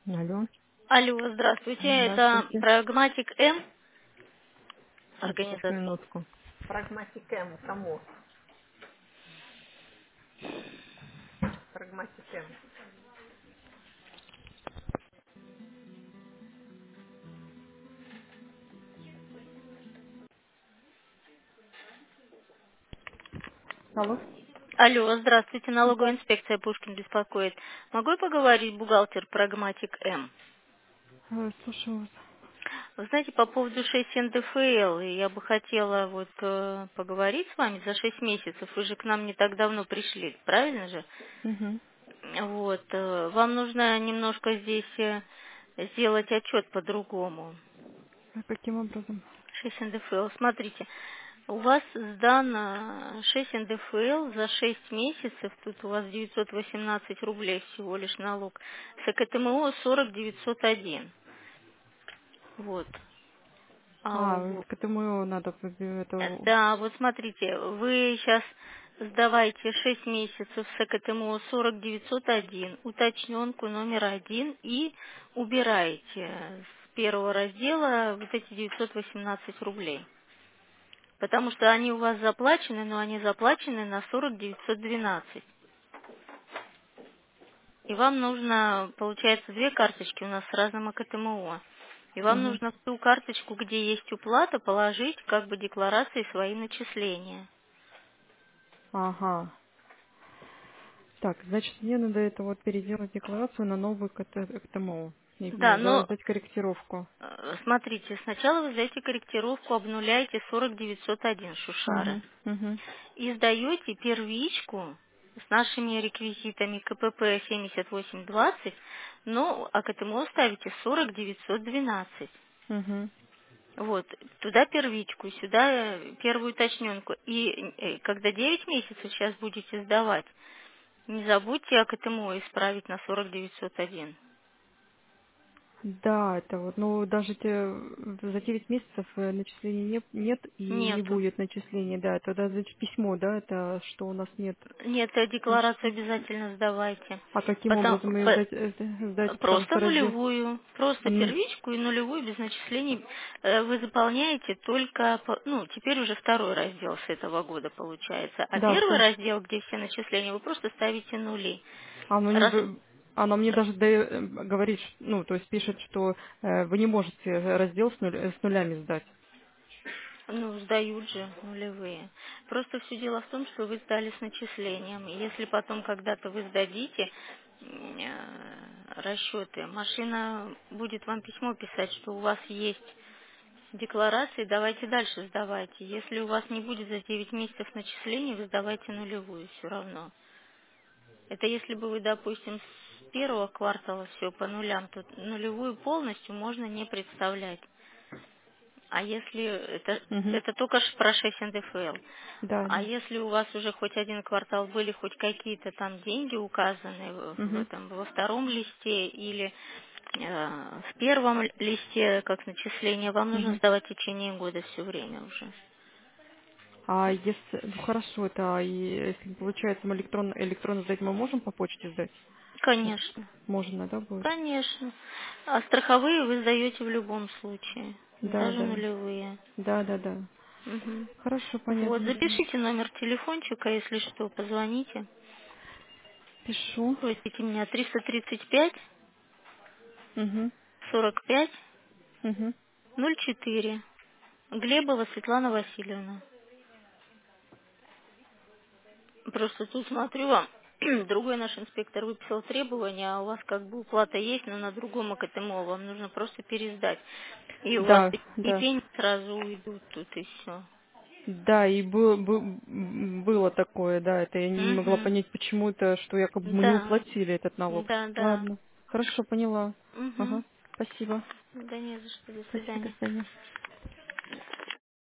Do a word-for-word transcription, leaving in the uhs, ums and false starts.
Алло, Алло, здравствуйте. Это здравствуйте. Прагматик М, Сейчас, организация. минутку. Прагматик М, кому? Прагматик М. Алло. Алло, здравствуйте. Налоговая Да. инспекция Пушкин беспокоит. Могу я поговорить, бухгалтер Прагматик М? Э, Слушаю вас. Вы знаете, по поводу шесть эн дэ эф эл, и я бы хотела вот э, поговорить с вами за шесть месяцев. Вы же к нам не так давно пришли, правильно же? Угу. Вот. э, Вам нужно немножко здесь э, сделать отчет по-другому. А каким образом? шесть эн дэ эф эл. Смотрите, у вас сдано шесть эн дэ эф эл за шесть месяцев, тут у вас девятьсот восемнадцать рублей всего лишь налог, с ЭКТМО сорок девятьсот один. Вот. А А, у- к этому надо э, это. э, да, вот смотрите, вы сейчас сдавайте шесть месяцев с ЭКТМО сорок девятьсот один, уточненку номер один и убираете с первого раздела вот эти девятьсот восемнадцать рублей. Потому что они у вас заплачены, но они заплачены на сорок девятьсот двенадцать. И вам нужно, получается, две карточки у нас с разным АКТМО. И вам Угу. нужно в ту карточку, где есть уплата, положить как бы декларации свои начисления. Ага. Так, значит, мне надо это вот переделать декларацию на новый КТ КТМО. И Да, мне, да, но сдать корректировку. э, смотрите, сначала вы сдаете корректировку, обнуляете сорок девятьсот один шушары. Угу. Угу. И сдаете первичку с нашими реквизитами КПП семьдесят восемь двадцать, но а к этому ставите сорок девятьсот двенадцать. Угу. Вот, туда первичку, сюда э, первую уточненку. И э, когда девять месяцев сейчас будете сдавать, не забудьте а к этому исправить на сорок девятьсот один. Да, это вот, ну даже те, за девять месяцев э, начислений нет, нет и не Нету. будет начисления, да, тогда значит письмо, да, это что у нас нет. Нет, э, декларацию обязательно сдавайте. А каким Потом, образом ее по- сдать, э, сдать, потому просто что раздел? нулевую, просто Ну, первичку и нулевую без начислений э, вы заполняете только, по- ну, теперь уже второй раздел с этого года получается. А да, первый вто- раздел, где все начисления, вы просто ставите нули. оно не, Раз, в- оно мне даже дае- э, говорит, ш- ну, то есть пишет, что э, вы не можете раздел с, нуль- э, с нулями сдать. ну, сдают же нулевые. Просто все дело в том, что вы сдали с начислением. И если потом когда-то вы сдадите м, э, расчеты, машина будет вам письмо писать, что у вас есть декларации, давайте дальше сдавайте. Если у вас не будет за девять месяцев начислений, вы сдавайте нулевую все равно. Это если бы вы, допустим, с первого квартала все по нулям, то нулевую полностью можно не представлять. А если это, Угу. это только ж про шесть эн дэ эф эл. Да, А да. если у вас уже хоть один квартал были хоть какие-то там деньги указаны в в Угу. этом, во втором листе или э, в первом листе как начисление, вам нужно Угу. сдавать в течение года все время уже. А если, ну хорошо, это а и если получается мы электронно, электронно сдать, мы можем по почте сдать? Вот Конечно, можно, да, будет? конечно. А страховые вы сдаете в любом случае, Да, даже да. нулевые. Да, да, да. Мгм. Хорошо, Вот, понятно. запишите номер телефончика, если что, позвоните. Пишу. Просите меня триста тридцать пять Угу. сорок пять Угу. ноль четыре. Глебова Светлана Васильевна. Просто тут смотрю, вам другой наш инспектор выписал требования, а у вас как бы уплата есть, но на другом АКТМО вам нужно просто пересдать. И у вас Да, и да. пени сразу уйдут тут, и все. Да, и было, бы- м, было такое, да, это я не могла Угу. понять почему-то, что якобы мы не Да, уплатили этот налог. да, да. Ладно, хорошо, поняла. Угу. Ага, спасибо. Да не за что, до Спасибо, до свидания. свидания.